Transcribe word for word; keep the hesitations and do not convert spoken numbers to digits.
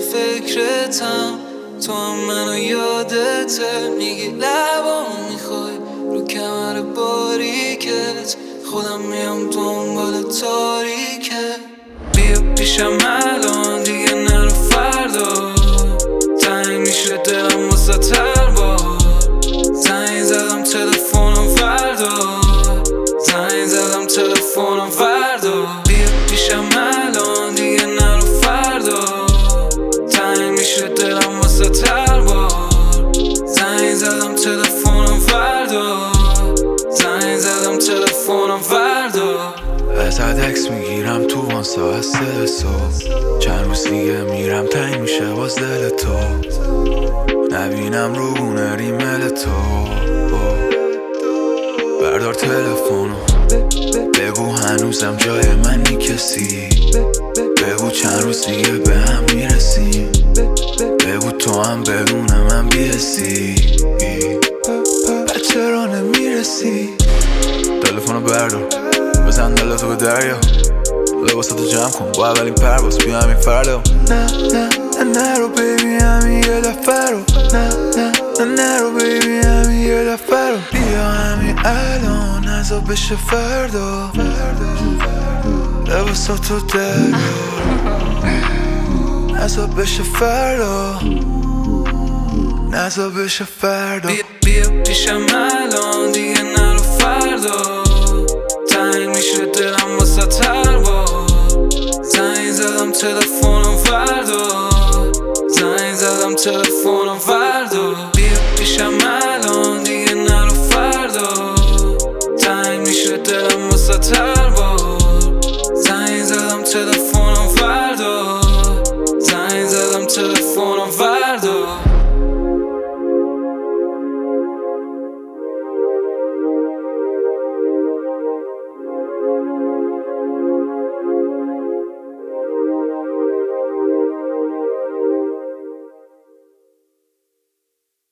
فکرتم، تو هم منو یادته. میگی لبامو میخوای رو کمر باریکت، خودم میام دنبال تاریکت. بیا پیشم الان دیگه نرو فردا، تنگ میشه دلم واسه تر با. زنگ زدم تلفنم وردار، زنگ زدم تلفنم وردار. بیا پیشم الان دیگه نرو فردا، تنگ میشه دلم واسه تر با. زنگ زدم تلفنم وردار، زنگ زدم تلفنم وردار. ازت عکس میگیرم تو وان ساعت سه صبح، چند روز دیگه میرم تنگ میشه باز دل تو، نبینم رو گونه ریمل تو. بردار تلفنو بگو هنوزم جای منی کسی، بگو چند روز دیگه به هم میرسیم، بگو تو هم بدون من بیرسی. چرا نمیرسی؟ تلفنو بردار بزن دلتو به دریا، لباساتو جمع کن با اولین پرواز بیا همین فردا. نه نه نه نرو بیبی همین یه دفعه رو، نه نه نه نرو بیبی همین یه دفعه رو. بیا همین الان نزا بشه فردا، لباساتو دریا نزا بشه فردا، نزا بشه فردا. بیا, بیا پیشم الان دیگه نرو فردا، تنگ میشه دلم واسه تر با. زنگ زدم تلفنم وردار، زنگ زدم تلفنم وردار. بیا پیشم الان دیگه نرو فردا، تنگ میشه دلم واسه تر با. زنگ زدم تلفنم وردار، زنگ زدم تلفنم وردار.